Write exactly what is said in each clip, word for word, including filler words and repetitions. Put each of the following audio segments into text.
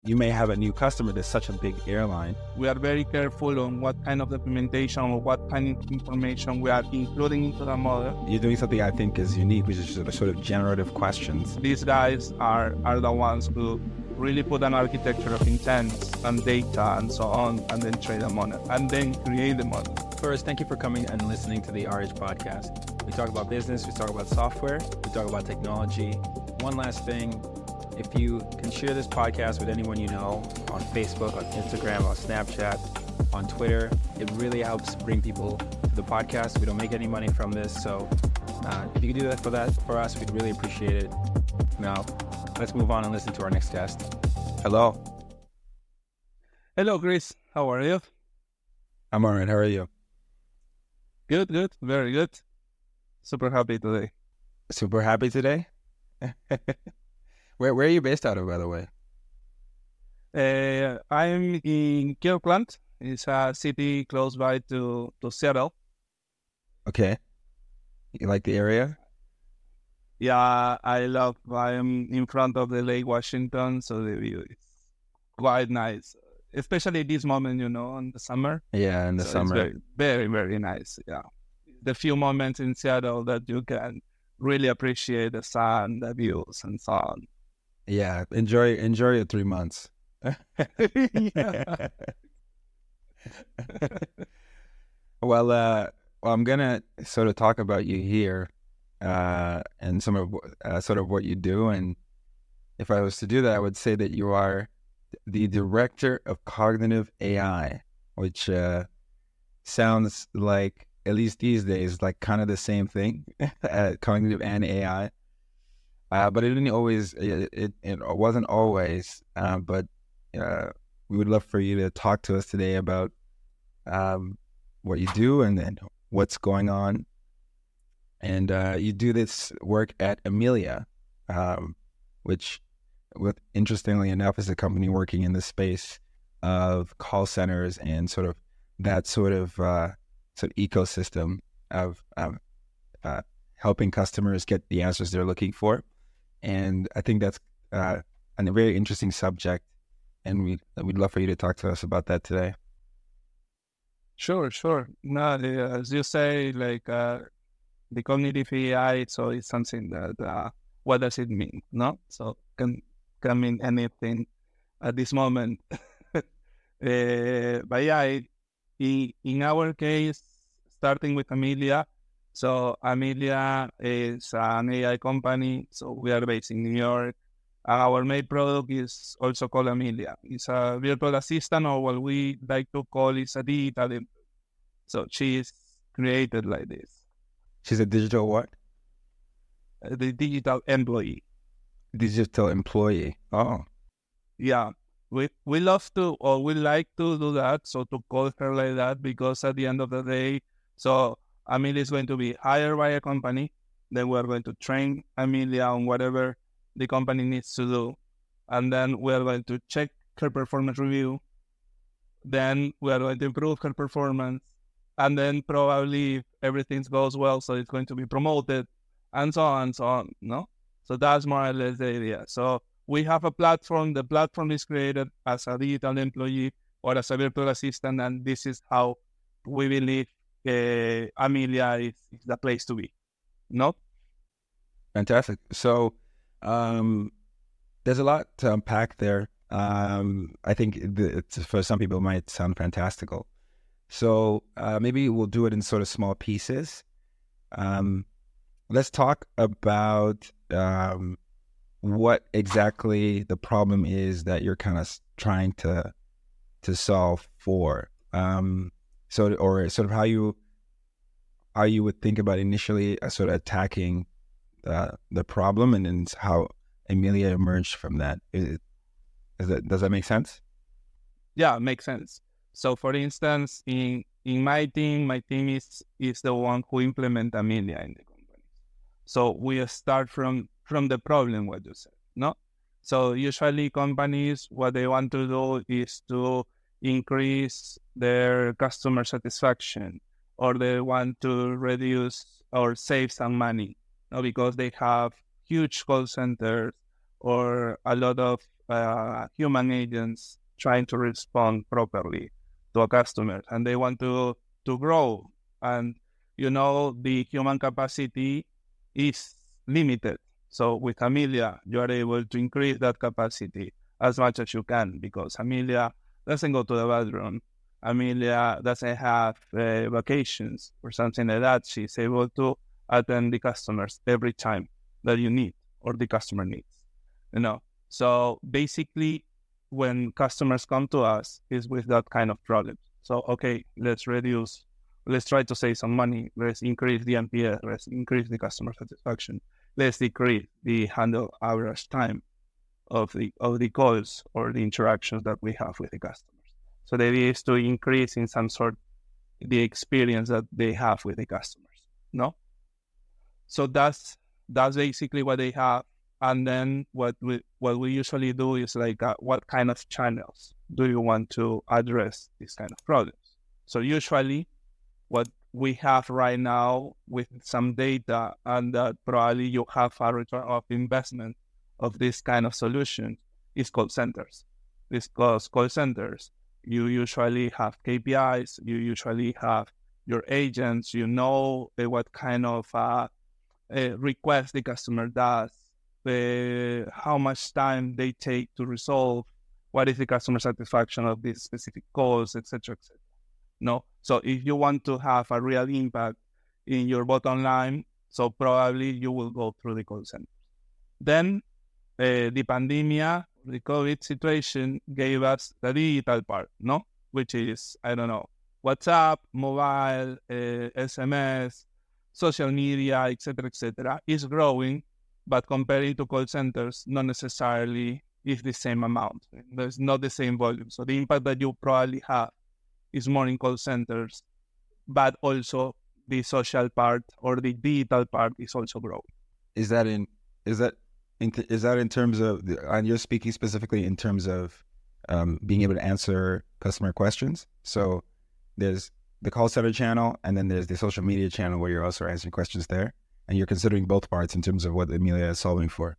you may have a new customer that's such a big airline. We are very careful on what kind of documentation or what kind of information we are including into the model. You're doing something I think is unique, which is sort of generative questions. These guys are, are the ones who really put an architecture of intents and data and so on, and then train the model, and then create the model. First, thank you for coming and listening to the R H podcast. We talk about business, we talk about software, we talk about technology. One last thing, if you can share this podcast with anyone you know on Facebook, on Instagram, on Snapchat, on Twitter, it really helps bring people to the podcast. We don't make any money from this, so uh, if you can do that for that for us, we'd really appreciate it. Now, let's move on and listen to our next guest. Hello. Hello, Chris. How are you? I'm all right. How are you? Good, good. Very good. Super happy today. Super happy today? where where are you based out of, by the way? Uh, I'm in Kirkland. It's a city close by to, to Seattle. Okay. You like the area? Yeah, I love, I'm in front of the Lake Washington, so the view is quite nice. Especially this moment, you know, in the summer. Yeah, in the so summer. It's very, very, very nice, yeah. The few moments in Seattle that you can really appreciate the sun, the views, and so on. Yeah, enjoy enjoy your three months. well, uh, well, I'm gonna sort of talk about you here, uh, and some of uh, sort of what you do. And if I was to do that, I would say that you are the director of cognitive A I, which uh, sounds like, at least these days, like kind of the same thing, uh, cognitive and A I. Uh, but it didn't always, it, it, it wasn't always, uh, but uh, we would love for you to talk to us today about um, what you do and, and what's going on. And uh, you do this work at Amelia, um, which, with interestingly enough, is a company working in the space of call centers and sort of that sort of uh, sort of ecosystem of um, uh, helping customers get the answers they're looking for. And I think that's uh, a very interesting subject, and we we'd love for you to talk to us about that today. Sure, sure. No, the, as you say, like uh, the cognitive A I, so it's something that uh, what does it mean? No, so can can mean anything at this moment. uh, but yeah, it, in in our case, starting with Amelia. So Amelia is an A I company, so we are based in New York. Our main product is also called Amelia. It's a virtual assistant, or what we like to call is a digital employee. So she is created like this. She's a digital what? Uh, the digital employee. Digital employee. Oh. Yeah. We we love to, or we like to do that, so to call her like that, because at the end of the day, so Amelia is going to be hired by a company. Then we're going to train Amelia on whatever the company needs to do. And then we're going to check her performance review. Then we're going to improve her performance. And then probably if everything goes well, so it's going to be promoted, and so on and so on. No? So that's more or less the idea. So we have a platform. The platform is created as a digital employee or as a virtual assistant. And this is how we believe Uh, Amelia is, is the place to be. No? Fantastic. So um, there's a lot to unpack there. Um, I think the, it's, for some people it might sound fantastical. So uh, maybe we'll do it in sort of small pieces. Um, let's talk about um, what exactly the problem is that you're kind of trying to to solve for. Um, So, or sort of how you, how you would think about initially uh, sort of attacking uh, the problem, and then how Amelia emerged from that. Is, is that does that make sense? Yeah, it makes sense. So, for instance, in in my team, my team is is the one who implement Amelia in the company. So we start from from the problem, what you said, no? So usually companies, what they want to do is to increase their customer satisfaction, or they want to reduce or save some money, no? Because they have huge call centers or a lot of uh, human agents trying to respond properly to a customer, and they want to to grow. And you know, the human capacity is limited. So with Amelia, you are able to increase that capacity as much as you can, because Amelia doesn't go to the bathroom. Amelia doesn't have uh, vacations or something like that. She's able to attend the customers every time that you need or the customer needs. You know, so basically, when customers come to us, is with that kind of problem. So okay, let's reduce, let's try to save some money. Let's increase the N P S. Let's increase the customer satisfaction. Let's decrease the handle average time of the of the calls or the interactions that we have with the customers. So the idea is to increase in some sort the experience that they have with the customers. No, so that's that's basically what they have. And then what we what we usually do is like, uh, what kind of channels do you want to address these kind of problems? So usually, what we have right now with some data, and that probably you have a return of investment of this kind of solution, is call centers. Because call centers, you usually have K P Is, you usually have your agents, you know uh, what kind of uh, uh, request the customer does, uh, how much time they take to resolve, what is the customer satisfaction of these specific calls, et cetera, et cetera. No, so if you want to have a real impact in your bottom line, so probably you will go through the call center. Then uh, the pandemia, the COVID situation gave us the digital part, no, which is, I don't know, WhatsApp, mobile, uh, S M S, social media, et cetera, et cetera, is growing, but comparing to call centers, not necessarily is the same amount. There's not the same volume. So the impact that you probably have is more in call centers, but also the social part or the digital part is also growing. Is that in, is that in, is that in terms of, and you're speaking specifically in terms of um, being able to answer customer questions? So there's the call center channel, and then there's the social media channel where you're also answering questions there, and you're considering both parts in terms of what Amelia is solving for.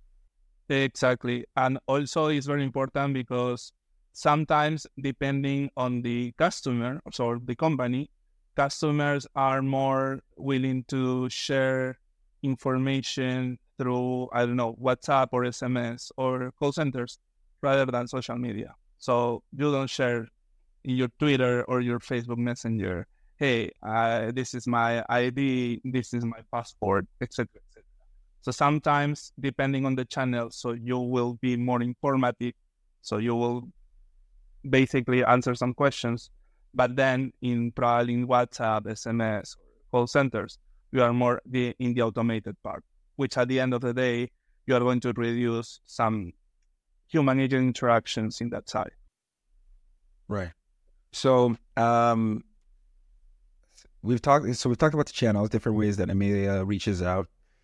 Exactly. And also it's very important because sometimes, depending on the customer, so the company, customers are more willing to share information through, I don't know, WhatsApp or S M S or call centers rather than social media. So you don't share in your Twitter or your Facebook Messenger, hey, uh, this is my I D, this is my passport, et cetera, et cetera. So sometimes, depending on the channel, so you will be more informative. So you will basically answer some questions, but then in probably in WhatsApp, S M S, call centers, you are more the, in the automated part, which at the end of the day, you are going to reduce some human agent interactions in that side. Right. So um, we've talked. So we've talked about the channels, different ways that Amelia reaches out.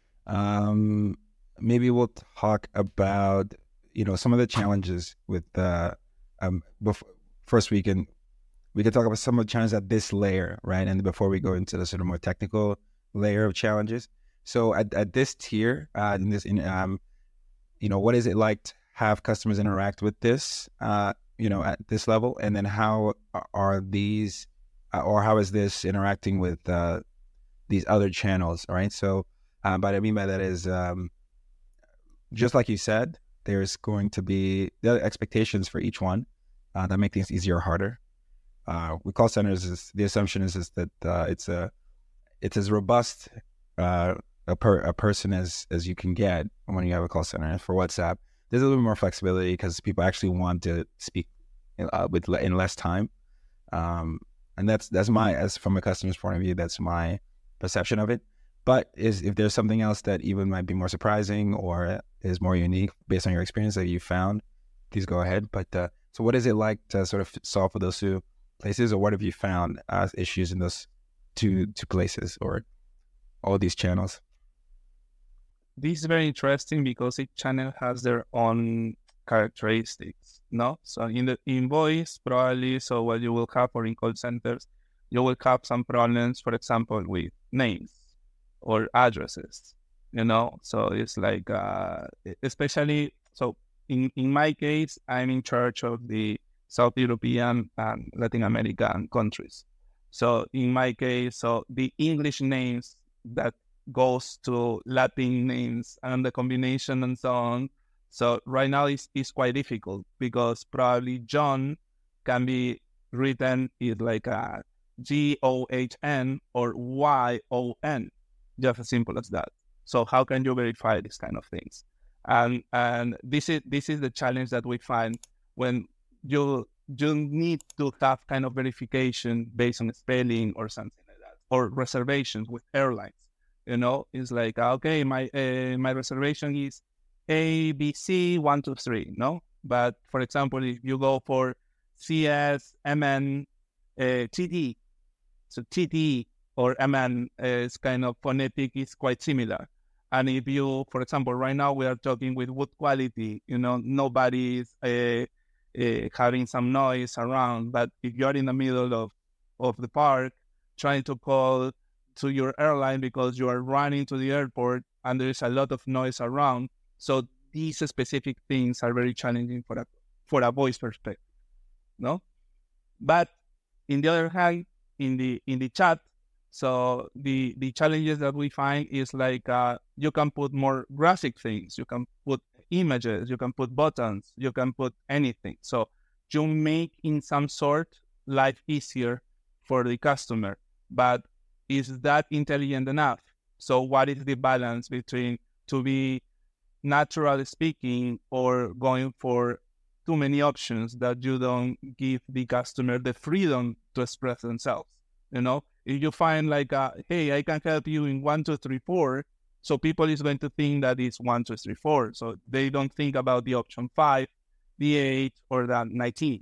Um, maybe we'll talk about, you know, some of the challenges with uh, um. Before, first, we can we can talk about some of the challenges at this layer, right? And before we go into the sort of more technical layer of challenges. So at, at this tier, uh, in this, in um, you know, what is it like to have customers interact with this, uh, you know, at this level, and then how are these, uh, or how is this interacting with uh, these other channels, right? So, uh, what I mean by that is, um, just like you said, there's going to be the expectations for each one uh, that make things easier or harder. Uh, with call centers, is, the assumption is, is that uh, it's a it's as robust uh, a per a person as as you can get when you have a call center. For WhatsApp, there's a little bit more flexibility because people actually want to speak in, uh, with in less time, um, and that's that's my as from a customer's point of view, that's my perception of it. But is if there's something else that even might be more surprising or is more unique based on your experience that you found, please go ahead. But uh, so, what is it like to sort of solve for those two places, or what have you found as issues in those two two places or all these channels? This is very interesting because each channel has their own characteristics, no? So in the in voice, probably, so what you will have, or in call centers, you will have some problems, for example, with names or addresses, you know? So it's like, uh, especially, so in, in my case, I'm in charge of the South European and Latin American countries. So in my case, so the English names that goes to Latin names and the combination and so on. So right now it's, it's quite difficult because probably John can be written is like a G O H N or Y O N, just as simple as that. So how can you verify these kind of things? And and this is this is the challenge that we find when you you need to have kind of verification based on spelling or something like that, or reservations with airlines. You know, it's like okay, my uh, my reservation is A B C one two three. No, but for example, if you go for C S M N uh, T D, so T D or M N is kind of phonetic is quite similar. And if you, for example, right now we are talking with wood quality, you know, nobody is uh, uh, having some noise around. But if you're in the middle of, of the park trying to call to your airline because you are running to the airport and there is a lot of noise around, so these specific things are very challenging for a for a voice perspective, no? But in the other hand, in the in the chat, so the the challenges that we find is like uh, you can put more graphic things, you can put images, you can put buttons, you can put anything. So you make in some sort life easier for the customer. But is that intelligent enough? So what is the balance between to be natural speaking or going for too many options that you don't give the customer the freedom to express themselves? You know, if you find like, a, hey, I can help you in one, two, three, four, so people is going to think that it's one, two, three, four. So they don't think about the option five, the eight, or the nineteen.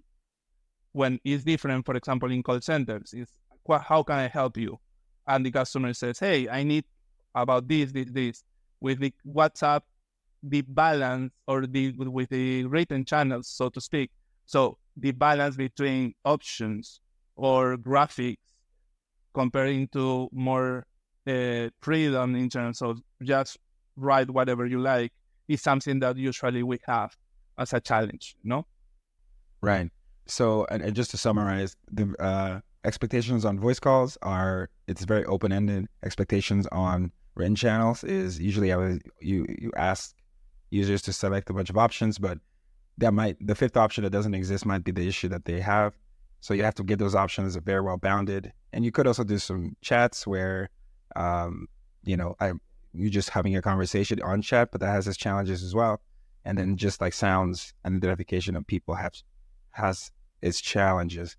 When it's different, for example, in call centers, is how can I help you? And the customer says, hey, I need about this, this, this. With the WhatsApp, the balance or the with the written channels, so to speak. So the balance between options or graphics comparing to more uh, freedom in terms of just write whatever you like is something that usually we have as a challenge, no? Right. So, and, and just to summarize, the uh, expectations on voice calls are, it's very open-ended. Expectations on written channels is usually I was, you you ask users to select a bunch of options, but that might, the fifth option that doesn't exist might be the issue that they have. So you have to give those options very well bounded. And you could also do some chats where, um, you know, I you just having a conversation on chat, but that has its challenges as well. And then just like sounds and identification of people have has its challenges.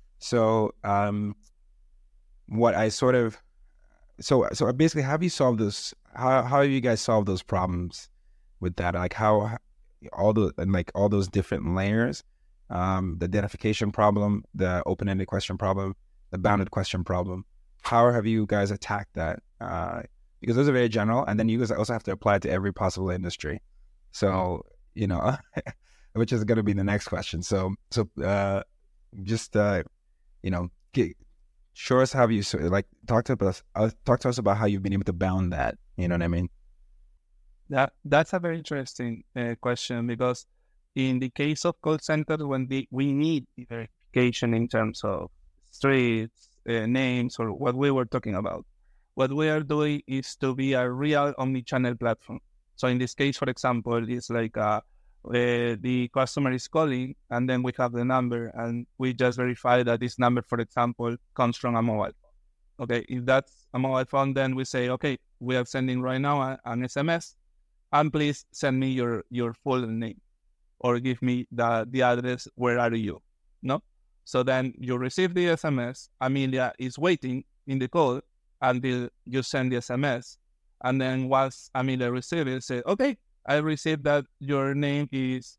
So um, what I sort of, so so basically, how have you solved this? How how have you guys solved those problems with that? Like how all the and like all those different layers, um, the identification problem, the open-ended question problem, the bounded question problem. How have you guys attacked that? Uh, because those are very general, and then you guys also have to apply it to every possible industry. So you know, which is going to be the next question. So so uh, just uh, you know, get, show us how you so, like talk to us. Uh, talk to us about how you've been able to bound that. You know what I mean? That that's a very interesting uh, question, because in the case of call centers, when the, we need the verification in terms of streets, uh, names, or what we were talking about, what we are doing is to be a real omni-channel platform. So in this case, for example, it's like uh, uh, the customer is calling, and then we have the number, and we just verify that this number, for example, comes from a mobile phone. Okay, if that's a mobile phone, then we say, okay, we are sending right now a, an S M S, and please send me your, your full name, or give me the, the address, where are you, no? So then you receive the S M S, Amelia is waiting in the call until you send the S M S, and then once Amelia receives it, say, okay, I received that your name is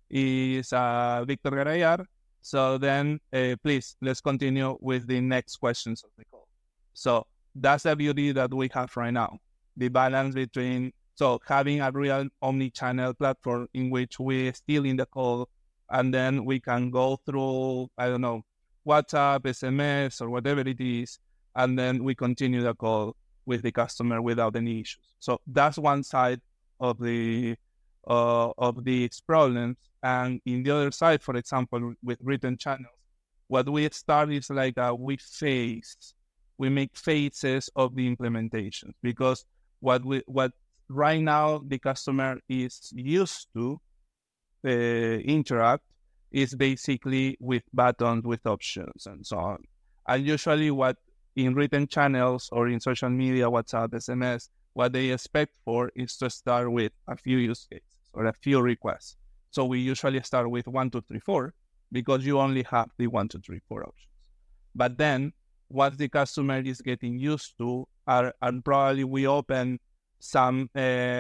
is uh, Victor Garayar, so then uh, please, let's continue with the next questions of the call. So that's the beauty that we have right now, the balance between, so having a real omni-channel platform in which we still in the call, and then we can go through, I don't know, WhatsApp, S M S, or whatever it is, and then we continue the call with the customer without any issues. So that's one side of the uh, of these problems. And in the other side, for example, with written channels, what we start is like a, we phase, we make phases of the implementation, because what we what right now the customer is used to uh, interact is basically with buttons, with options, and so on. And usually, what in written channels or in social media, WhatsApp, S M S, what they expect for is to start with a few use cases or a few requests. So we usually start with one, two, three, four, because you only have the one, two, three, four options. But then what the customer is getting used to are, and probably we open some,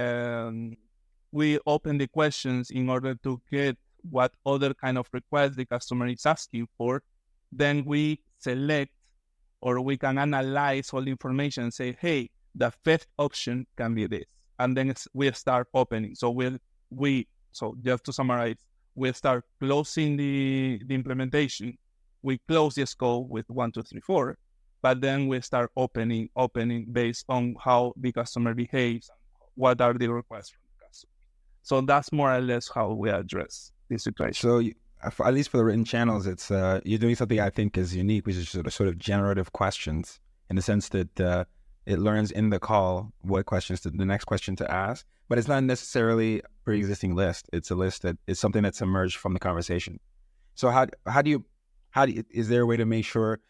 um, we open the questions in order to get what other kind of requests the customer is asking for. Then we select, or we can analyze all the information and say, hey, the fifth option can be this. And then it's, we start opening. So we'll, we, so just to summarize, we start closing the, the implementation. We close the scope with one, two, three, four, but then we start opening, opening based on how the customer behaves, what are the requests from the customer. So that's more or less how we address this situation. So you, at least for the written channels, it's uh, you're doing something I think is unique, which is sort of, sort of generative questions, in the sense that uh, it learns in the call what questions to, the next question to ask, but it's not necessarily a pre-existing list. It's a list that is something that's emerged from the conversation. So how how do you how do you, is there a way to make sure?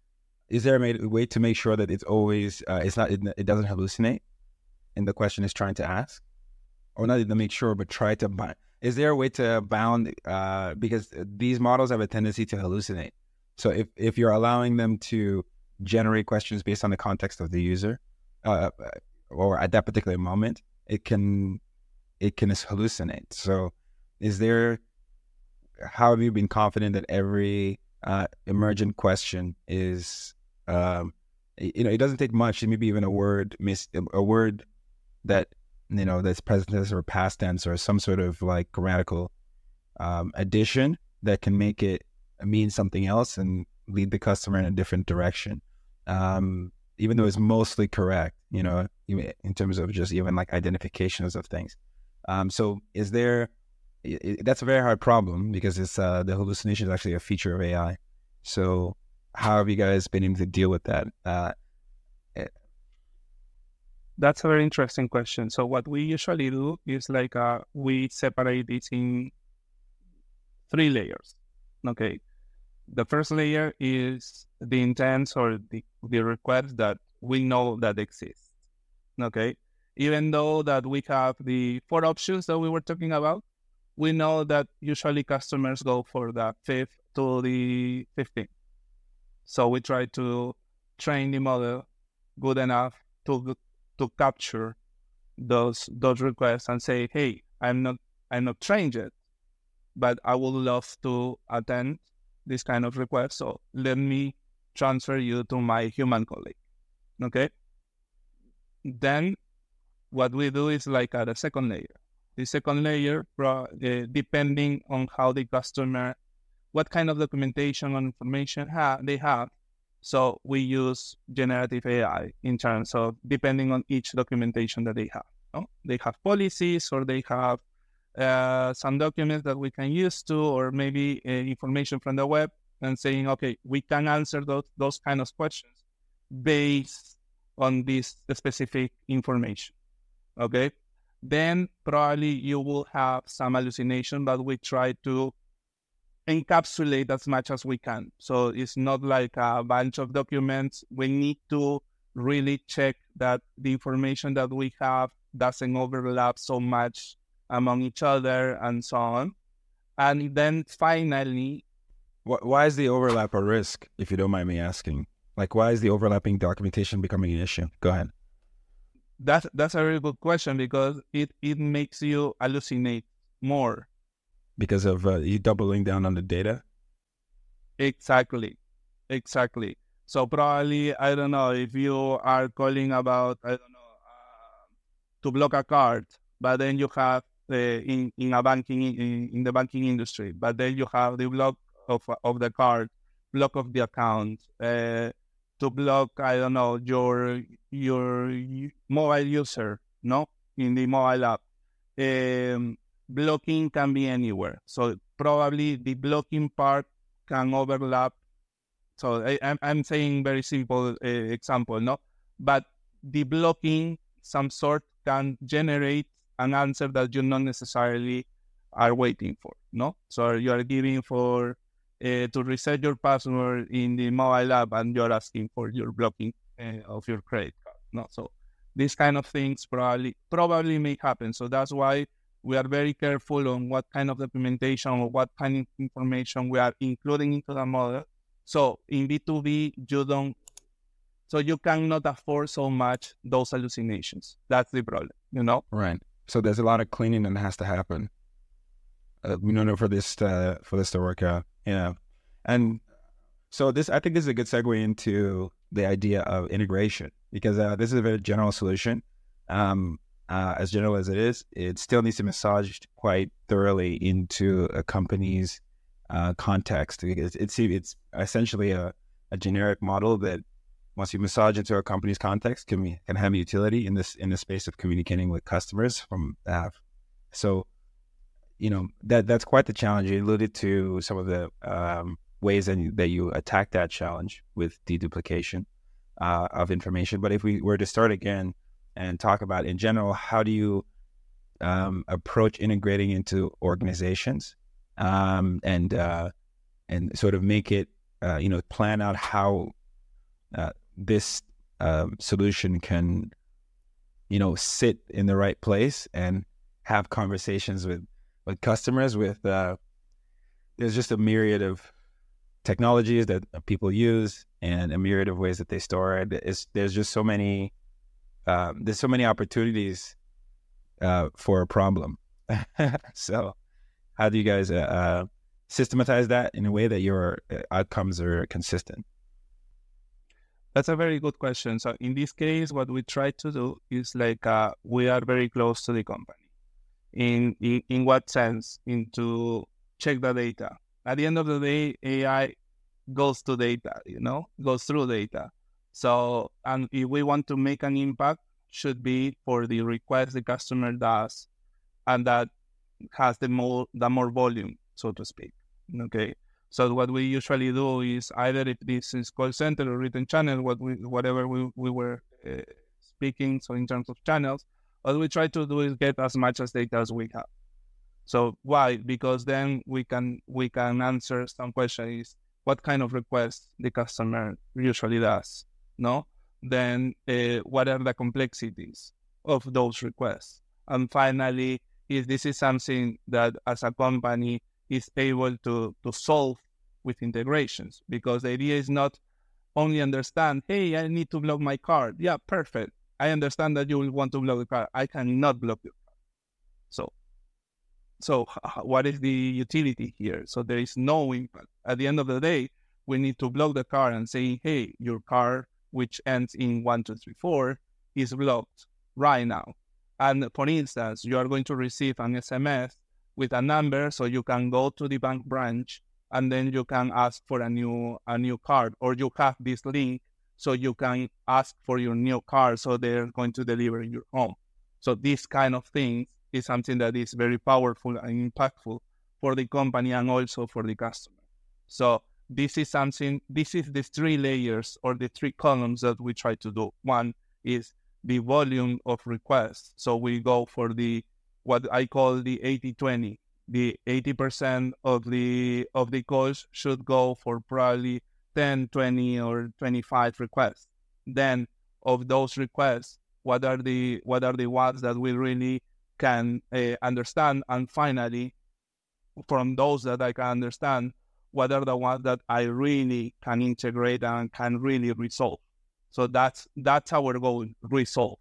Is there a way to make sure that it's always uh, it's not it, it doesn't hallucinate, and the question is trying to ask, or not to make sure, but try to bind. Is there a way to bound, uh, because these models have a tendency to hallucinate. So if, if you're allowing them to generate questions based on the context of the user, uh, or at that particular moment, it can, it can hallucinate. So is there, how have you been confident that every uh, emergent question is, um, you know, it doesn't take much, maybe even a word, miss, a word that, you know, that's present tense or past tense or some sort of like grammatical um, addition that can make it mean something else and lead the customer in a different direction. Um, even though it's mostly correct, you know, in terms of just even like identifications of things. Um, so is there, it, it, that's a very hard problem, because it's uh, the hallucination is actually a feature of A I. So how have you guys been able to deal with that? Uh, That's a very interesting question. So what we usually do is like uh, we separate this in three layers. Okay. The first layer is the intents or the, the request that we know that exists. Okay. Even though that we have the four options that we were talking about, we know that usually customers go for the fifth to the fifteenth. So we try to train the model good enough to to capture those those requests and say, hey, I'm not I'm not trained yet, but I would love to attend this kind of request. So let me transfer you to my human colleague. Okay. Then what we do is like at a second layer. The second layer, uh, depending on how the customer, what kind of documentation or information ha- they have. So we use generative A I in terms of depending on each documentation that they have. No? They have policies, or they have uh, some documents that we can use to, or maybe uh, information from the web, and saying, okay, we can answer those, those kind of questions based on this specific information. Okay. Then probably you will have some hallucination, but we try to encapsulate as much as we can. So it's not like a bunch of documents. We need to really check that the information that we have doesn't overlap so much among each other and so on. And then finally... Why is the overlap a risk, if you don't mind me asking? Like, why is the overlapping documentation becoming an issue? Go ahead. That's, that's a very good question, because it, it makes you hallucinate more. Because of uh, you doubling down on the data? Exactly. Exactly. So probably, I don't know, if you are calling about, I don't know, uh, to block a card, but then you have uh, in, in a banking, in, in the banking industry, but then you have the block of, of the card, block of the account, uh, to block, I don't know, your, your mobile user, no, in the mobile app. um, blocking can be anywhere. So probably the blocking part can overlap. So I, I'm, I'm saying very simple uh, example, no? But the blocking, some sort, can generate an answer that you not necessarily are waiting for, no? So you are giving for uh, to reset your password in the mobile app, and you're asking for your blocking uh, of your credit card, no? So these kind of things probably probably may happen. So that's why we are very careful on what kind of implementation or what kind of information we are including into the model. So in B two B, you don't, so you cannot afford so much those hallucinations. That's the problem, you know? Right. So there's a lot of cleaning that has to happen. Uh, we don't know for this to, for this to work out. Yeah. And so this, I think this is a good segue into the idea of integration, because uh, this is a very general solution. Um, uh, as general as it is, it still needs to be massaged quite thoroughly into a company's uh, context. It's, it's, it's essentially a, a generic model that once you massage into a company's context can be, can have utility in this, in the space of communicating with customers from that. So, you know, that that's quite the challenge. You alluded to some of the um, ways that you, that you attack that challenge with deduplication uh, of information. But if we were to start again and talk about in general, how do you um, approach integrating into organizations um, and uh, and sort of make it, uh, you know, plan out how uh, this uh, solution can, you know, sit in the right place and have conversations with with customers with, uh, there's just a myriad of technologies that people use and a myriad of ways that they store it. It's, there's just so many, uh, there's so many opportunities uh, for a problem. So how do you guys uh, uh, systematize that in a way that your outcomes are consistent? That's a very good question. So in this case, what we try to do is like, uh, we are very close to the company. In, in in what sense? Into check the data. At the end of the day, A I goes to data, you know, goes through data. So, and if we want to make an impact, should be for the request the customer does, and that has the more the more volume, so to speak. Okay. So what we usually do is either if this is call center or written channel, what we whatever we we were uh, speaking. So in terms of channels, what we try to do is get as much as data as we have. So why? Because then we can we can answer some questions. What kind of request the customer usually does? No. Then uh, what are the complexities of those requests? And finally, if this is something that as a company is able to to solve with integrations, because the idea is not only understand, hey, I need to block my card. Yeah, perfect. I understand that you will want to block the card. I cannot block your card. So, so what is the utility here? So there is no impact. At the end of the day, we need to block the card and say, hey, your card, which ends in one, two, three, four, is blocked right now. And for instance, you are going to receive an S M S with a number, so you can go to the bank branch and then you can ask for a new a new card, or you have this link so you can ask for your new card, so they're going to deliver in your home. So this kind of thing is something that is very powerful and impactful for the company and also for the customer. So this is something, this is the three layers or the three columns that we try to do. One is the volume of requests. So we go for the, what I call the eighty twenty. The eighty percent of the of the calls should go for probably ten, twenty, or twenty-five requests. Then of those requests, what are the what are the ones that we really can uh, understand? And finally, from those that I can understand, what are the ones that I really can integrate and can really resolve? So that's that's our goal: resolve.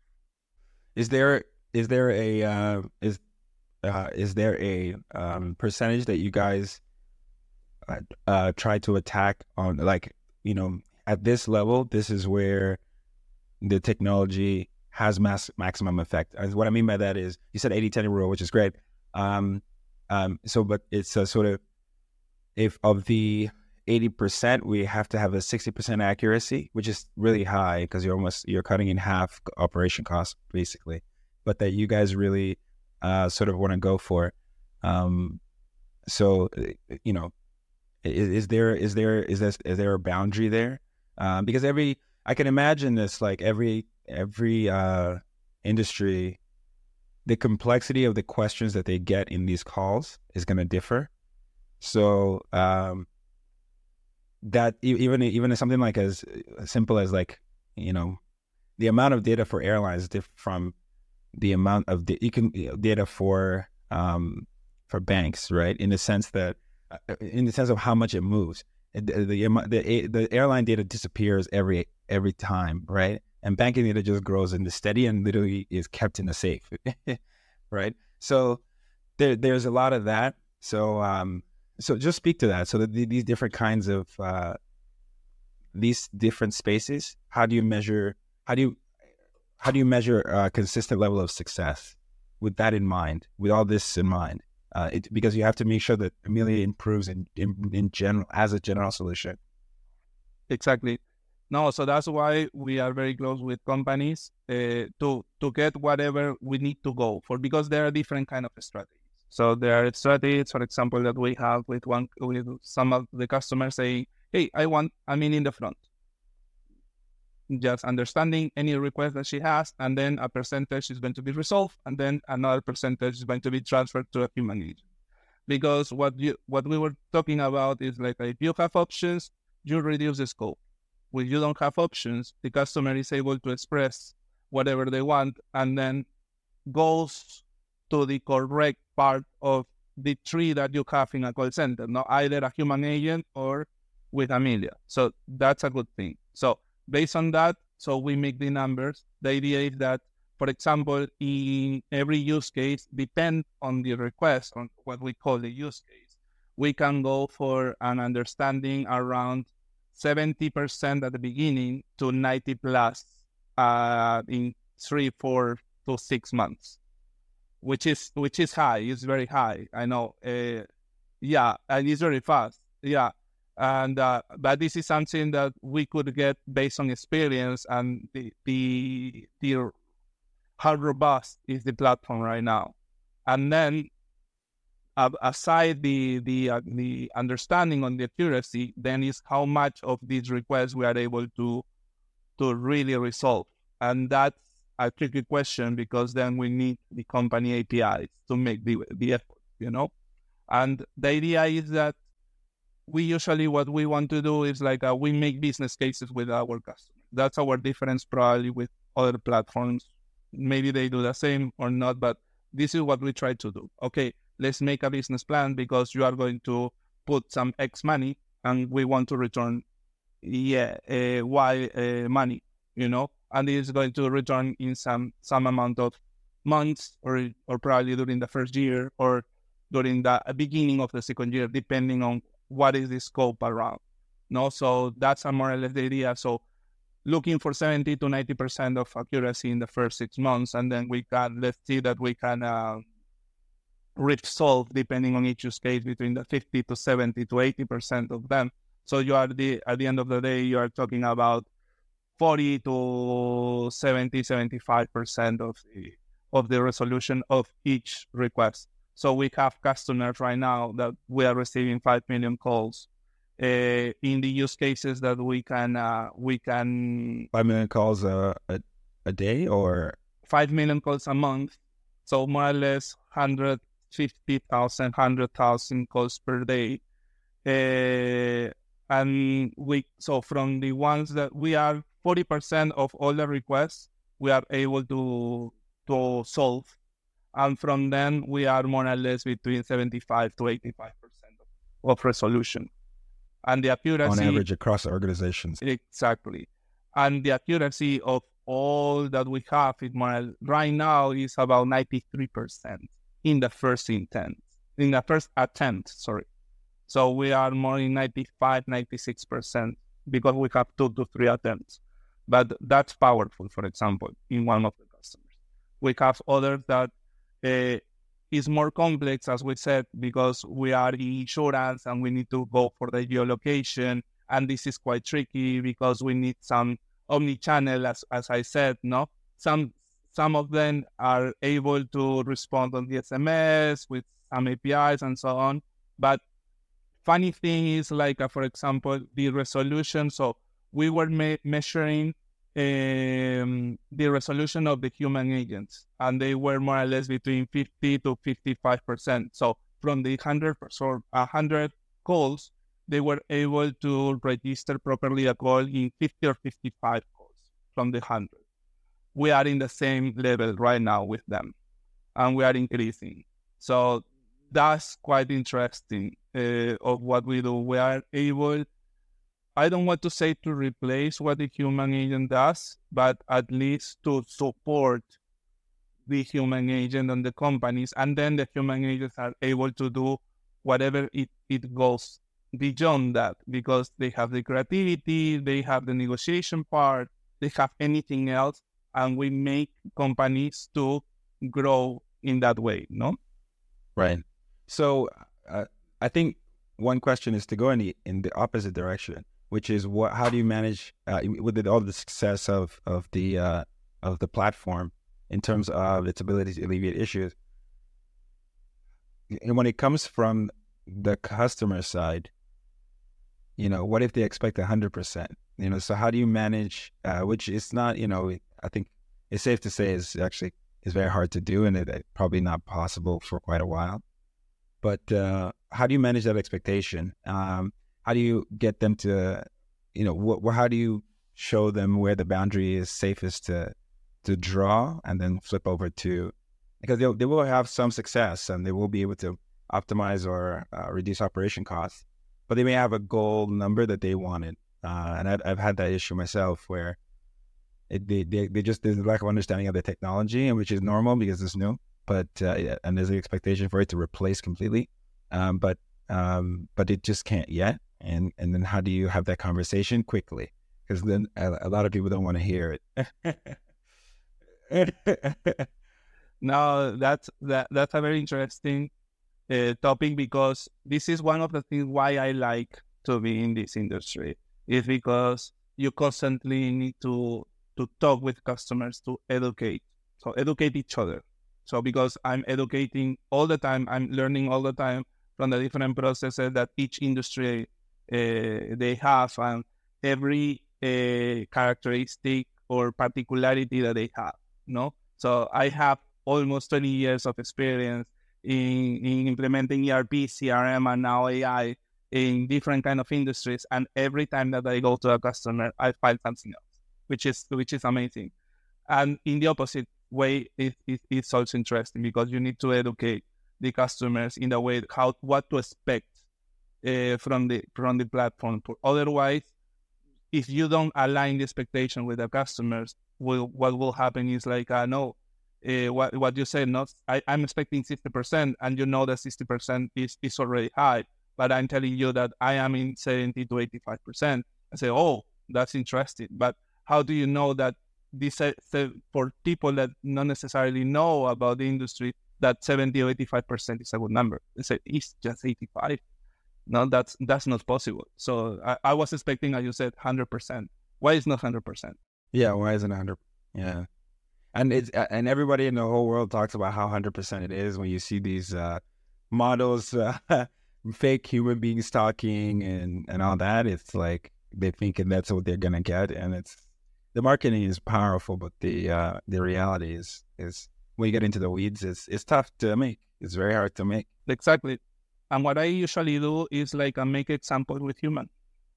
Is there is there a uh, is uh, is there a um, percentage that you guys uh, uh, try to attack on? Like, you know, at this level, this is where the technology has mass maximum effect. And what I mean by that is, you said eighty ten rule, which is great. Um, um, so, but it's a sort of, if of the eighty percent, we have to have a sixty percent accuracy, which is really high because you're almost, you're cutting in half operation costs basically. But that you guys really uh, sort of want to go for. Um, so, you know, is, is there is there is this is there a boundary there? Um, because every I can imagine this, like every every uh, industry, the complexity of the questions that they get in these calls is going to differ. So um, that even even something like as simple as like, you know, the amount of data for airlines is different from the amount of da- you can you know, data for um, for banks, right? In the sense that uh, in the sense of how much it moves, the the, the the airline data disappears every every time, right? And banking data just grows in the steady and literally is kept in the safe, right? So there there's a lot of that. So um, so just speak to that. So that these different kinds of uh, these different spaces, how do you measure? How do you how do you measure a consistent level of success with that in mind, with all this in mind? Uh, it, because you have to make sure that Amelia improves in, in in general as a general solution. Exactly. No, so that's why we are very close with companies uh, to to get whatever we need to go for, because there are different kind of strategies. So there are strategies, for example, that we have with one with some of the customers saying, "Hey, I want Amin in the front." Just understanding any request that she has, and then a percentage is going to be resolved, and then another percentage is going to be transferred to a human agent. Because what you what we were talking about is like, if you have options, you reduce the scope. When you don't have options, the customer is able to express whatever they want, and then goes to the correct part of the tree that you have in a call center, not either a human agent or with Amelia. So that's a good thing. So based on that, so we make the numbers. The idea is that, for example, in every use case, depend on the request, on what we call the use case, we can go for an understanding around seventy percent at the beginning to ninety plus uh, in three, four to six months, which is which is high. It's very high. I know. Uh, yeah, and it's very fast. Yeah. And uh, but this is something that we could get based on experience and the the the how robust is the platform right now. And then uh, aside the the uh, the understanding on the accuracy, then is how much of these requests we are able to to really resolve. And that's a tricky question, because then we need the company A P Is to make the the effort, you know. And the idea is that we usually, what we want to do is like uh, we make business cases with our customers. That's our difference probably with other platforms. Maybe they do the same or not, but this is what we try to do. Okay, let's make a business plan, because you are going to put some X money and we want to return yeah uh, Y uh, money, you know, and it is going to return in some some amount of months, or or probably during the first year or during the beginning of the second year, depending on what is the scope around. No, so that's a more or less the idea. So looking for seventy to ninety percent of accuracy in the first six months, and then we can, let's see that we can uh, resolve, depending on each use case, between the fifty to seventy to eighty percent of them. So you are the, at the end of the day, you are talking about forty to seventy, seventy-five percent of the, of the resolution of each request. So we have customers right now that we are receiving five million calls uh, in the use cases that we can uh, we can Five million calls a, a a day, or five million calls a month. So more or less one hundred fifty thousand, one hundred thousand calls per day. Uh, and we so from the ones that we are forty percent of all the requests we are able to to solve. And from then, we are more or less between seventy-five to eighty-five percent of, of resolution. And the accuracy... on average across organizations. Exactly. And the accuracy of all that we have is more, right now is about ninety-three percent in the first intent, in the first attempt, sorry. So we are more in ninety-five, ninety-six percent because we have two to three attempts. But that's powerful, for example, in one of the customers. We have others that Uh, is more complex, as we said, because we are in insurance and we need to go for the geolocation, and this is quite tricky because we need some omni-channel, as as I said, no, some some of them are able to respond on the S M S with some A P Is and so on. But funny thing is, like, uh, for example, the resolution. So we were me- measuring um, the resolution of the human agents, and they were more or less between fifty to fifty-five percent. So from the one hundred or one hundred calls, they were able to register properly a call in fifty or fifty-five calls from the one hundred. We are in the same level right now with them, and we are increasing. So that's quite interesting uh, of what we do. We are able, I don't want to say to replace what the human agent does, but at least to support the human agent and the companies. And then the human agents are able to do whatever it, it goes beyond that, because they have the creativity, they have the negotiation part, they have anything else. And we make companies to grow in that way, no? Right. So uh, I think one question is to go in the in the opposite direction, which is what? How do you manage uh, with the, all the success of of the uh, of the platform in terms of its ability to alleviate issues? And when it comes from the customer side, you know, what if they expect a hundred percent? You know, so how do you manage? Uh, which is not, you know, I think it's safe to say is actually is very hard to do, and it, it probably not possible for quite a while. But uh, how do you manage that expectation? Um, how do you get them to, you know, wh- how do you show them where the boundary is safest to to draw, and then flip over to, because they they will have some success and they will be able to optimize or uh, reduce operation costs, but they may have a goal number that they wanted, uh, and I've I've had that issue myself where it, they they they just there's a lack of understanding of the technology, and which is normal because it's new. But uh, and there's an expectation for it to replace completely, um, but um, but it just can't yet. And and then how do you have that conversation quickly? Because then a, a lot of people don't want to hear it. No, that's that that's a very interesting uh, topic, because this is one of the things why I like to be in this industry. Is because you constantly need to to talk with customers, to educate, so educate each other. So because I'm educating all the time, I'm learning all the time from the different processes that each industry uh, they have, and every uh, characteristic or particularity that they have, no? So I have almost twenty years of experience in, in implementing E R P, C R M, and now A I in different kind of industries. And every time that I go to a customer, I find something else, which is which is amazing. And in the opposite way, it, it, it's also interesting, because you need to educate the customers in the way how what to expect uh, from the from the platform. Otherwise, if you don't align the expectation with the customers, will, what will happen is like, uh, no, uh, what what you said, not I, I'm expecting sixty percent, and you know that sixty percent is, is already high, but I'm telling you that I am in seventy to eighty-five percent. I say, oh, that's interesting, but how do you know that this uh, for people that not necessarily know about the industry, that seventy or eighty-five percent is a good number? They say it's just eighty-five. No, that's that's not possible. So I, I was expecting, as you said, one hundred percent. Why is not one hundred percent? Yeah, why isn't one hundred? Yeah, and it's and everybody in the whole world talks about how one hundred percent it is when you see these uh, models, uh, fake human beings talking and and all that. It's like they're thinking that's what they're gonna get, and it's. The marketing is powerful, but the uh, the reality is is when you get into the weeds, it's it's tough to make. It's very hard to make. Exactly. And what I usually do is like a make example with human.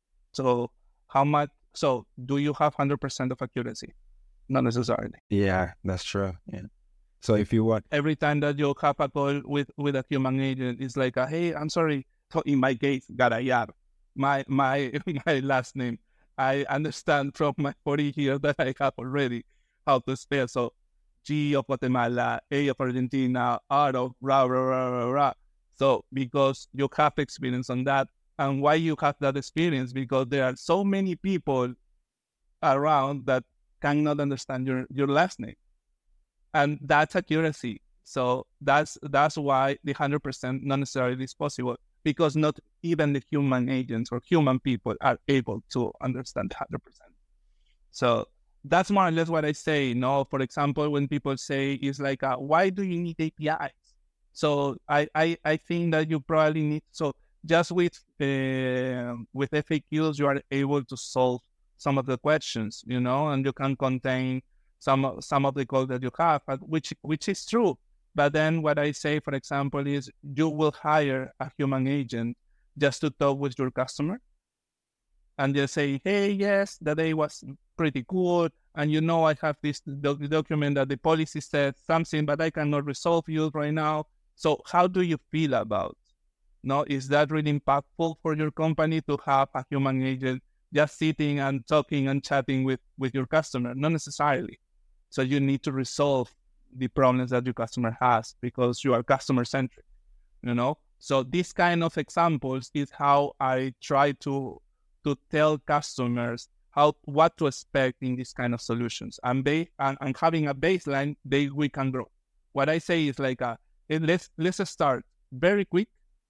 So how much? So do you have one hundred percent of accuracy? Not necessarily. Yeah, that's true. Yeah. So if you want, every time that you have a call with with a human agent, it's like, a, hey, I'm sorry. So in my case, Garayar, my my my last name. I understand from my forty years that I have already how to spell. So G of Guatemala, A of Argentina, R of rah, rah, rah, rah, rah. So because you have experience on that, and why you have that experience? Because there are so many people around that cannot understand your, your last name. And that's accuracy. So that's that's why the one hundred percent not necessarily is possible, because not even the human agents or human people are able to understand one hundred percent. So that's more or less what I say. No, for example, when people say it's like, uh, why do you need A P Is? So I, I, I think that you probably need, so just with uh, with F A Qs, you are able to solve some of the questions, you know, and you can contain some some of the code that you have, but which which is true. But then what I say, for example, is you will hire a human agent just to talk with your customer and just say, hey, yes, the day was pretty good. And you know, I have this doc- document that the policy said something, but I cannot resolve you right now. So how do you feel about? No, is that really impactful for your company to have a human agent just sitting and talking and chatting with, with your customer? Not necessarily. So you need to resolve the problems that your customer has because you are customer centric, you know? So this kind of examples is how I try to to tell customers how what to expect in this kind of solutions. And, ba- and, and having a baseline, they we can grow. What I say is like, a, let's let's start very quick,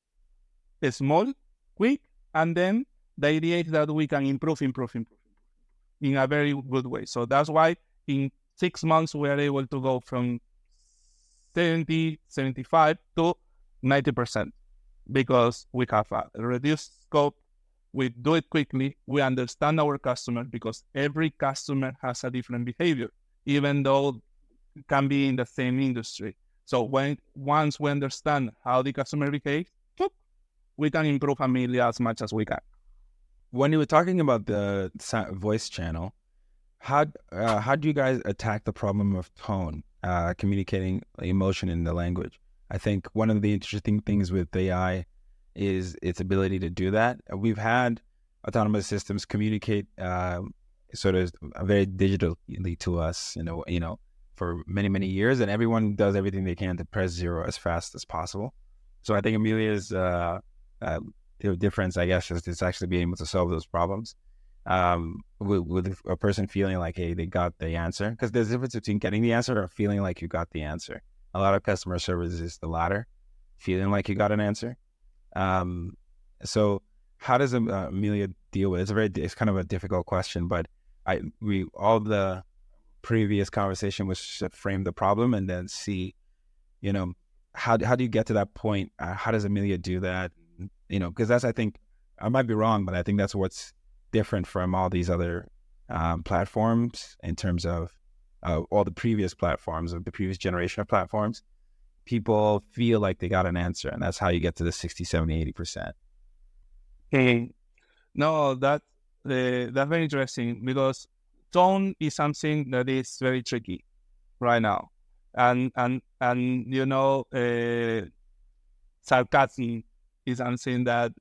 small, quick, and then the idea is that we can improve, improve, improve in a very good way. So that's why in six months we are able to go from seventy, seventy-five to ninety percent because we have a reduced scope. We do it quickly. We understand our customer because every customer has a different behavior, even though it can be in the same industry. So when once we understand how the customer behaves, we can improve Amelia as much as we can. When you were talking about the voice channel, how uh, how do you guys attack the problem of tone, uh, communicating emotion in the language? I think one of the interesting things with A I is its ability to do that. We've had autonomous systems communicate uh, sort of very digitally to us, you know, you know, for many, many years, and everyone does everything they can to press zero as fast as possible. So I think Amelia's uh, uh, difference, I guess, is it's actually being able to solve those problems um, with, with a person feeling like, hey, they got the answer. Because there's a difference between getting the answer or feeling like you got the answer. A lot of customer service is the latter, feeling like you got an answer. Um, so how does uh, Amelia deal with it? It's a very, it's kind of a difficult question, but I, we, all the previous conversation was to frame the problem and then see, you know, how, how do you get to that point? Uh, how does Amelia do that? You know, because that's, I think, I might be wrong, but I think that's what's different from all these other um, platforms in terms of uh, all the previous platforms of the previous generation of platforms. People feel like they got an answer, and that's how you get to the sixty, seventy, eighty percent. Hey, no, that, uh, that's very interesting because tone is something that is very tricky right now. And, and, and you know, uh, sarcasm is something that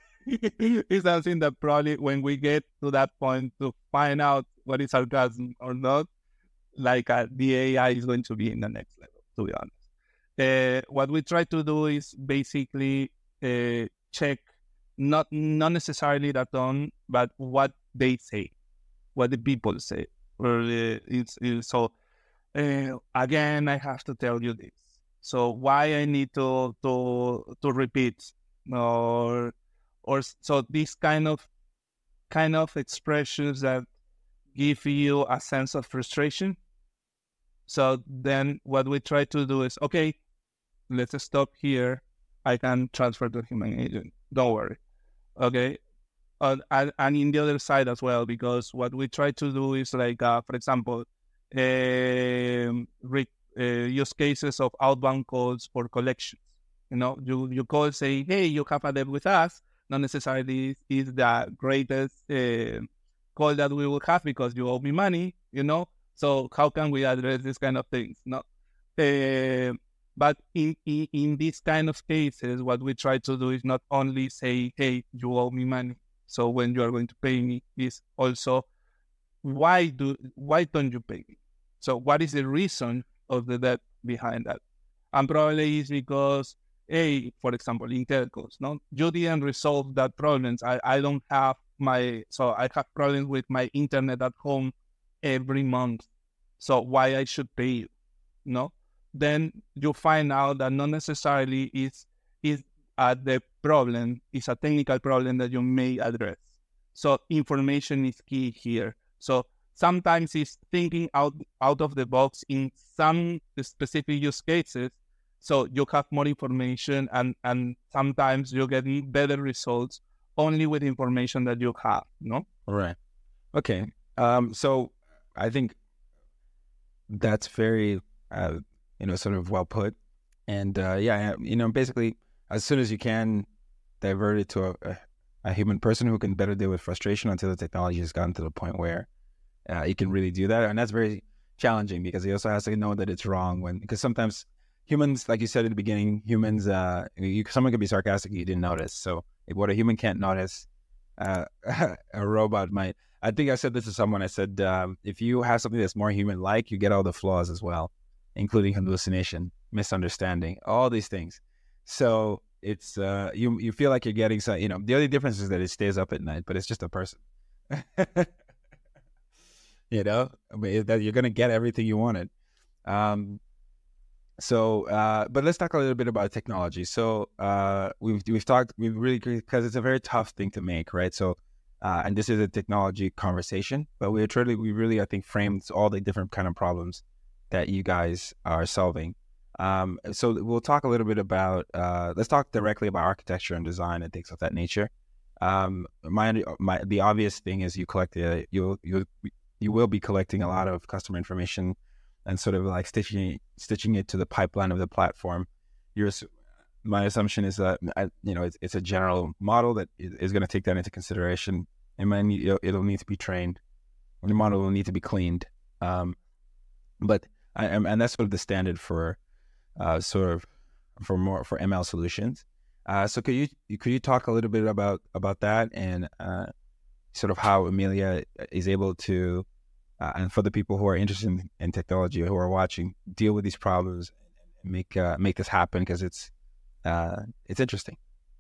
is something that probably when we get to that point to find out what is sarcasm or not, like uh, the A I is going to be in the next level, to be honest. Uh, what we try to do is basically uh, check not not necessarily the tone, but what they say, what the people say. Or uh, it's, it's so uh, again, I have to tell you this. So why I need to to to repeat or or so these kind of kind of expressions that give you a sense of frustration. So then what we try to do is, okay, let's stop here. I can transfer to a human agent. Don't worry. Okay. Uh, and, and in the other side as well, because what we try to do is like, uh, for example, um, re- uh, use cases of outbound calls for collections. You know, you, you call, say, hey, you have a debt with us. Not necessarily is the greatest uh, call that we will have because you owe me money, you know. So how can we address this kind of things? No. Uh, but in, in, in these kind of cases, what we try to do is not only say, hey, you owe me money, so when you are going to pay me, is also why do why don't you pay me? So what is the reason of the debt behind that? And probably it's because, hey, for example, in telcos, no, you didn't resolve that problems. I, I don't have my so I have problems with my internet at home every month. So why I should pay you? No? Then you find out that not necessarily is is uh, the problem is a technical problem that you may address. So information is key here. So sometimes it's thinking out out of the box in some specific use cases. So you have more information, and, and sometimes you get better results only with information that you have, no? Right. Okay. Um, so I think that's very, uh, you know, sort of well put. And uh, yeah, you know, basically, as soon as you can, divert it to a, a, a human person who can better deal with frustration until the technology has gotten to the point where uh, you can really do that. And that's very challenging because he also has to know that it's wrong when, because sometimes humans, like you said at the beginning, humans, uh, you, someone could be sarcastic, you didn't notice. So if what a human can't notice, uh, a robot might. I think I said this to someone. I said, um, if you have something that's more human-like, you get all the flaws as well, including hallucination, misunderstanding, all these things. So it's, uh, you you feel like you're getting some, you know, the only difference is that it stays up at night, but it's just a person. You know, I mean, that you're going to get everything you wanted. Um, so, uh, but let's talk a little bit about technology. So uh, we've we've talked, we've really, because it's a very tough thing to make, right? So, uh, and this is a technology conversation, but we truly, we really, I think, framed all the different kind of problems that you guys are solving. Um, so we'll talk a little bit about, uh, let's talk directly about architecture and design and things of that nature. Um, my, my, the obvious thing is you collect, uh, you you you will be collecting a lot of customer information and sort of like stitching stitching it to the pipeline of the platform. Your, my assumption is that, you know, it's, it's a general model that is going to take that into consideration. It might need, it'll, it'll need to be trained. The model will need to be cleaned. Um, but I, and that's sort of the standard for uh, sort of for more for M L solutions. Uh, so could you could you talk a little bit about about that and uh, sort of how Amelia is able to, uh, and for the people who are interested in, in technology or who are watching, deal with these problems and make uh, make this happen, because it's uh, it's interesting.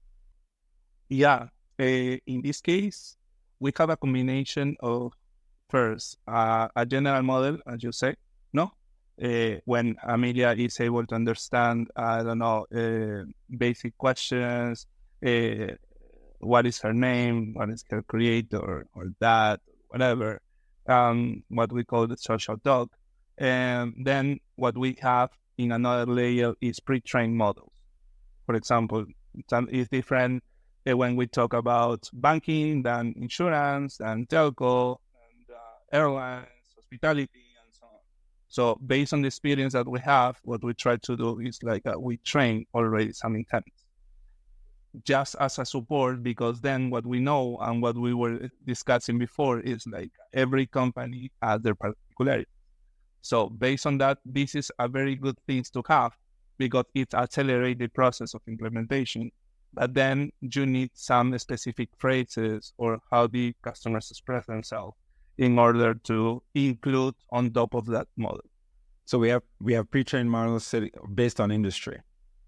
Yeah, uh, in this case, we have a combination of first uh, a general model, as you say, no. Uh, when Amelia is able to understand, I don't know, uh, basic questions, uh, what is her name, what is her creator, or that, whatever, um, what we call the social dog. And then what we have in another layer is pre-trained models. For example, it's different uh, when we talk about banking than insurance, than telco, and uh, airlines, hospitality, and so on. So based on the experience that we have, what we try to do is like uh, we train already some intents just as a support, because then what we know and what we were discussing before is like every company has their particularity. So based on that, this is a very good thing to have because it accelerates the process of implementation. But then you need some specific phrases or how the customers express themselves in order to include on top of that model. So we have we have pre-trained models sitting, based on industry.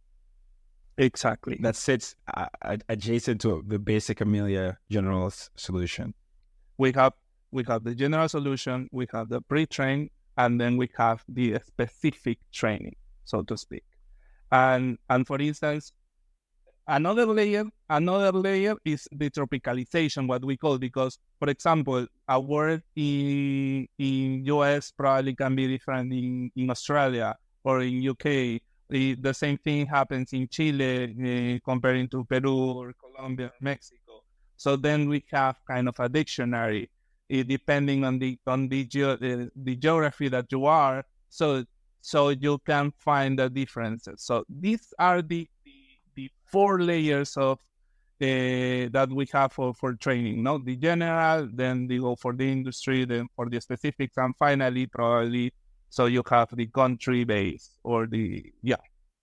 Exactly. That sits uh, adjacent to the basic Amelia general s- solution. We have we have the general solution, we have the pre-trained, and then we have the specific training, so to speak. And and for instance, another layer, another layer is the tropicalization, what we call, because, for example, a word in in U S probably can be different in, in Australia or in U K. The, the same thing happens in Chile uh, comparing to Peru or Colombia or Mexico. So then we have kind of a dictionary uh, depending on the on the, geo, uh, the geography that you are. So so you can find the differences. So these are the the, the four layers of uh, that we have for, for training. No, the general, then they go for the industry, then for the specifics, and finally probably. So you have the country base or the, yeah.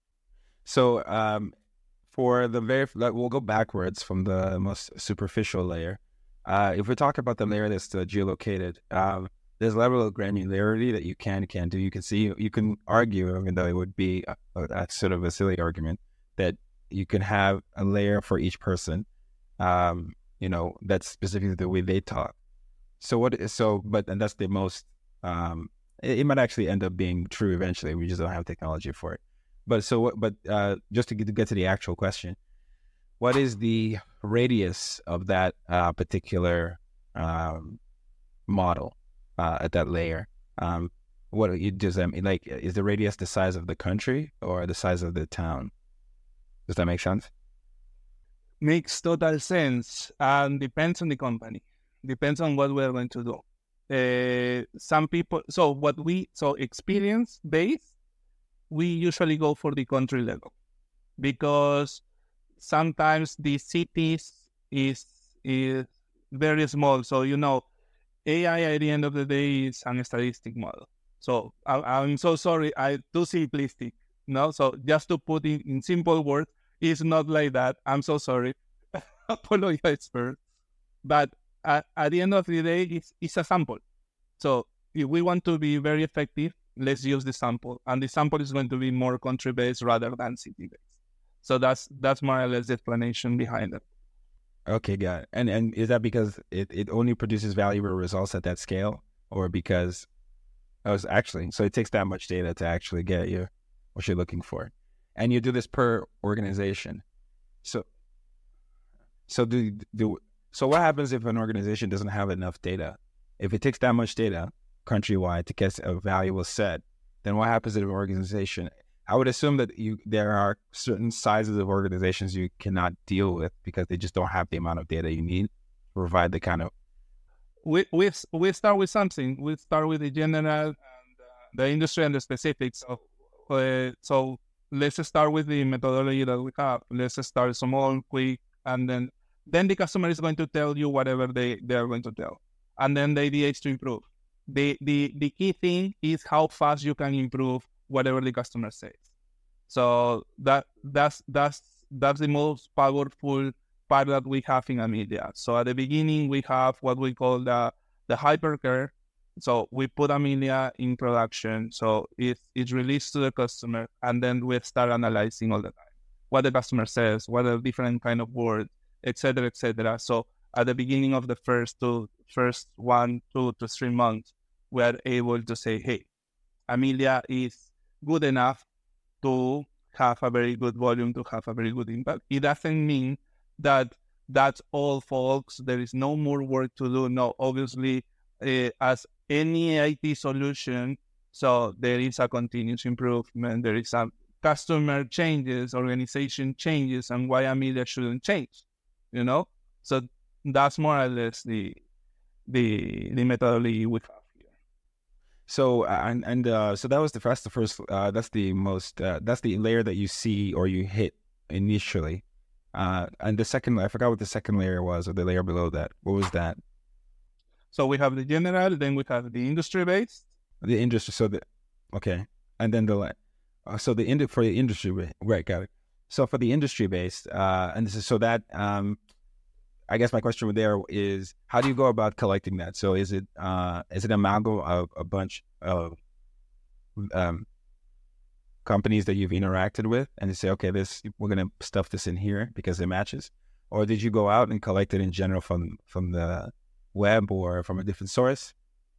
So um, for the very, we'll go backwards from the most superficial layer. Uh, if we talk about the layer that's uh, geolocated, um, there's a level of granularity that you can, can do. You can see, you can argue, even though it would be a, a sort of a silly argument, that you can have a layer for each person, um, you know, that's specifically the way they talk. So what, so, but, and that's the most, um, it, it might actually end up being true eventually. We just don't have technology for it. But so, what, but uh, just to get, to get to the actual question, what is the radius of that uh, particular um, model? uh, at that layer. Um, what you does that mean? Like, is the radius the size of the country or the size of the town? Does that make sense? Makes total sense, and depends on the company. Depends on what we're going to do. Uh, some people, so what we, so experience based, we usually go for the country level because sometimes the cities is is very small. So, you know, A I at the end of the day is an statistic model. So I, I'm so sorry, I too simplistic. No, so just to put it in simple words, it's not like that. I'm so sorry. Apologize first. But at, at the end of the day, it's, it's a sample. So if we want to be very effective, let's use the sample. And the sample is going to be more country-based rather than city-based. So that's that's more or less the explanation behind it. Okay, got it. And and is that because it, it only produces valuable results at that scale, or because I was actually so it takes that much data to actually get you what you're looking for, and you do this per organization. So so do do so what happens if an organization doesn't have enough data? If it takes that much data countrywide to get a valuable set, then what happens if an organization? I would assume that you there are certain sizes of organizations you cannot deal with because they just don't have the amount of data you need to provide the kind of. We we we start with something. We start with the general and uh, the industry and the specifics. So, uh, so let's start with the methodology that we have. Let's start small, quick, and then then the customer is going to tell you whatever they, they are going to tell, and then the idea is to improve. The the the key thing is how fast you can improve whatever the customer says. So that that's that's that's the most powerful part that we have in Amelia. So at the beginning we have what we call the the hypercare. So we put Amelia in production. So it's it's released to the customer, and then we start analyzing all the time what the customer says, what are different kind of words, et cetera, et cetera. So at the beginning of the first two, first one, two to three months, we are able to say, hey, Amelia is good enough to have a very good volume, to have a very good impact. It doesn't mean that that's all, folks. There is no more work to do. No, obviously, uh, as any I T solution, so there is a continuous improvement. There is a customer changes, organization changes, and why Amelia shouldn't change, you know? So that's more or less the the, the methodology we have. So and and uh, so that was the that's the first uh, that's the most uh, that's the layer that you see or you hit initially, uh, and the second I forgot what the second layer was or the layer below that. What was that? So we have the general, then we have the industry based. The industry. So the okay, and then the uh, so the ind- for the industry right got it. So for the industry based, uh, and this is so that um, I guess my question there is, how do you go about collecting that? So is it uh, is it an amalgam of a bunch of um, companies that you've interacted with, and you say, okay, this we're gonna stuff this in here because it matches, or did you go out and collect it in general from from the web or from a different source?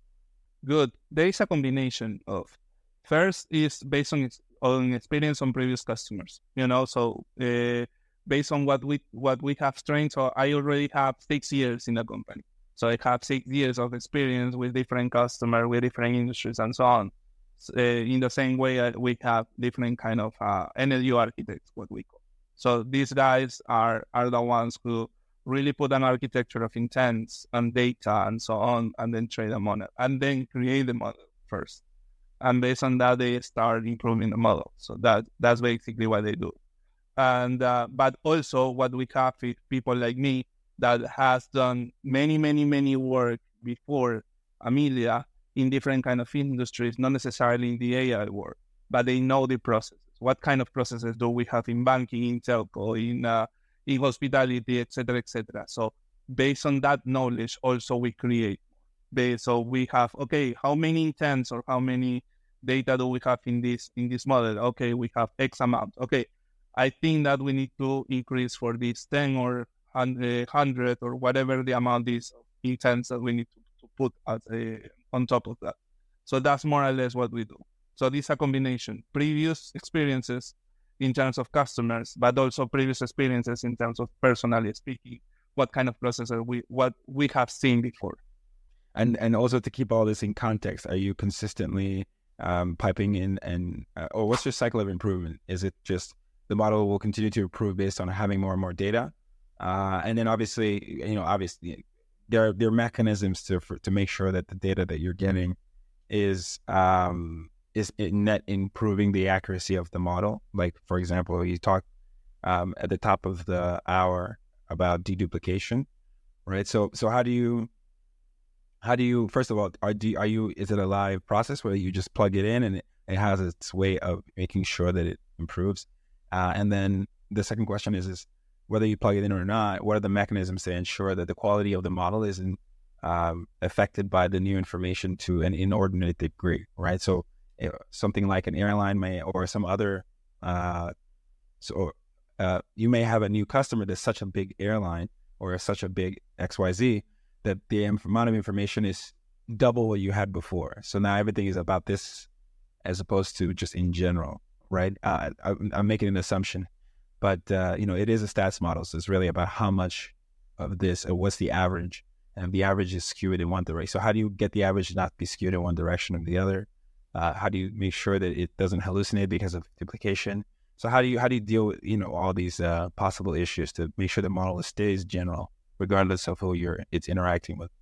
Good. There is a combination of. First is based on on experience on previous customers. You know, so. Uh, Based on what we what we have trained, so I already have six years in the company. So I have six years of experience with different customers, with different industries, and so on. Uh, in the same way, uh, we have different kind of uh, N L U architects, what we call. So these guys are are the ones who really put an architecture of intents and data and so on, and then train the model, and then create the model first. And based on that, they start improving the model. So that that's basically what they do. And uh, but also what we have is people like me that has done many, many, many work before Amelia in different kind of industries, not necessarily in the A I world, but they know the processes. What kind of processes do we have in banking, in telco, in uh, in hospitality, et cetera, et cetera. So based on that knowledge, also we create. So we have, okay, how many intents or how many data do we have in this in this model? Okay, we have X amount. Okay. I think that we need to increase for this ten or one hundred or whatever the amount is of intents that we need to, to put as a, on top of that. So that's more or less what we do. So this is a combination, previous experiences in terms of customers, but also previous experiences in terms of personally speaking, what kind of processes we what we have seen before. and and also to keep all this in context, are you consistently um, piping in and uh, or what's your cycle of improvement? Is it just the model will continue to improve based on having more and more data, uh, and then obviously, you know, obviously there are, there are mechanisms to for, to make sure that the data that you're getting is um, is net improving the accuracy of the model. Like for example, you talked um, at the top of the hour about deduplication, right? So so how do you how do you first of all are do are you is it a live process where you just plug it in and it, it has its way of making sure that it improves? Uh, and then the second question is is whether you plug it in or not, what are the mechanisms to ensure that the quality of the model isn't um, affected by the new information to an inordinate degree, right? So uh, something like an airline may or some other uh, so uh, you may have a new customer that's such a big airline or such a big X Y Z that the amount of information is double what you had before. So now everything is about this as opposed to just in general, right? Uh, I, I'm making an assumption, but uh, you know, it is a stats model, so it's really about how much of this, or what's the average, and the average is skewed in one direction. So how do you get the average not be skewed in one direction or the other? Uh, how do you make sure that it doesn't hallucinate because of duplication? So how do you how do you deal with, you know, all these uh, possible issues to make sure the model stays general, regardless of who you're it's interacting with?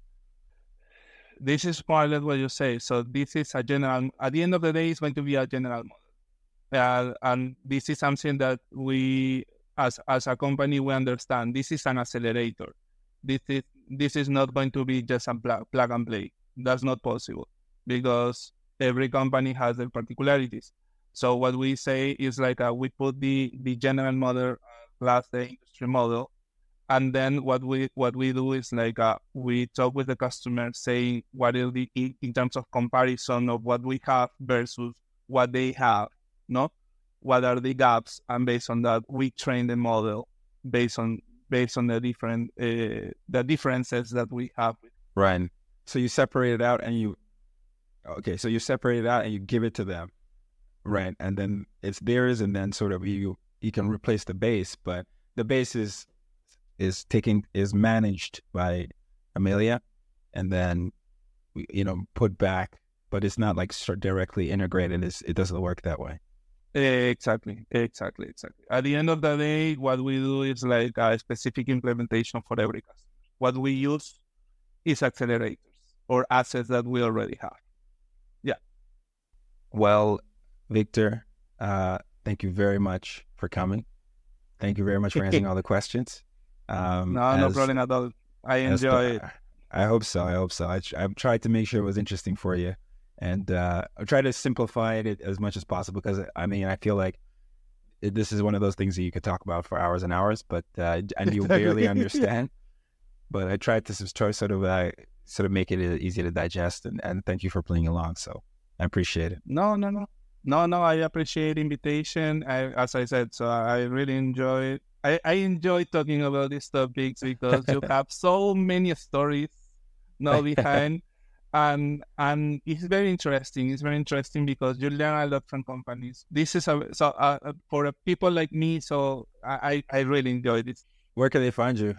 This is more or less what you say. So this is a general. At the end of the day, it's going to be a general model, uh, and this is something that we, as as a company, we understand. This is an accelerator. This is this is not going to be just a plug, plug and play. That's not possible because every company has their particularities. So what we say is like uh, we put the, the general model uh, plus the industry model, and then what we what we do is like uh, we talk with the customer, saying what is the in, in terms of comparison of what we have versus what they have, no, what are the gaps, and based on that we train the model based on based on the different uh, the differences that we have. Right. So you separate it out and you okay. So you separate it out and you give it to them. Right, and then it's theirs, and then sort of you you can replace the base, but the base is is taking is managed by Amelia, and then you know put back, but it's not like directly integrated. It's, it doesn't work that way. Exactly, exactly, exactly. At the end of the day, what we do is like a specific implementation for every customer. What we use is accelerators or assets that we already have. Yeah. Well, Victor, uh, thank you very much for coming. Thank you very much for answering all the questions. Um, no, as, no problem at all. I enjoy it. I hope so. I hope so. I, I've tried to make sure it was interesting for you, and uh, I've tried to simplify it as much as possible because, I mean, I feel like it, this is one of those things that you could talk about for hours and hours, but uh, and you barely understand. But I tried to sort of uh, sort of make it easy to digest, and, and thank you for playing along. So I appreciate it. No, no, no. No, no, I appreciate the invitation. I, as I said, so I really enjoy it. I, I enjoy talking about these topics because you have so many stories now behind, and and it's very interesting. It's very interesting because you learn a lot from companies. This is a so uh, for a people like me. So I, I really enjoy this. Where can they find you?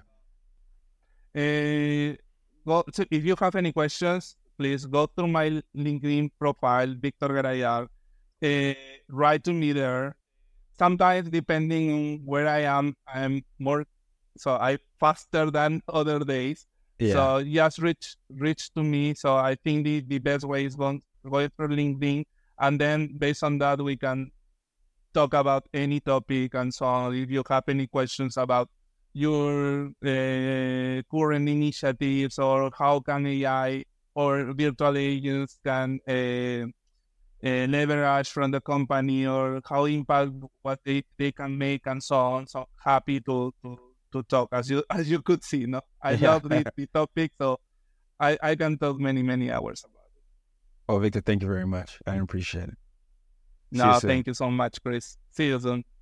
Uh, well, so if you have any questions, please go through my LinkedIn profile, Victor Garayar. Uh, write to me there. Sometimes, depending on where I am, I'm more so I faster than other days. Yeah. So just reach reach to me. So I think the, the best way is going going through LinkedIn, and then based on that we can talk about any topic and so on. If you have any questions about your uh, current initiatives or how can A I or virtual agents can uh, Uh, leverage from the company or how impact what they, they can make and so on. So happy to to, to talk as you as you could see. No, I yeah. love the, the topic, so I, I can talk many many hours about it. Oh, Victor, thank you very much. I appreciate it. No, thank you so much, Chris. See you soon.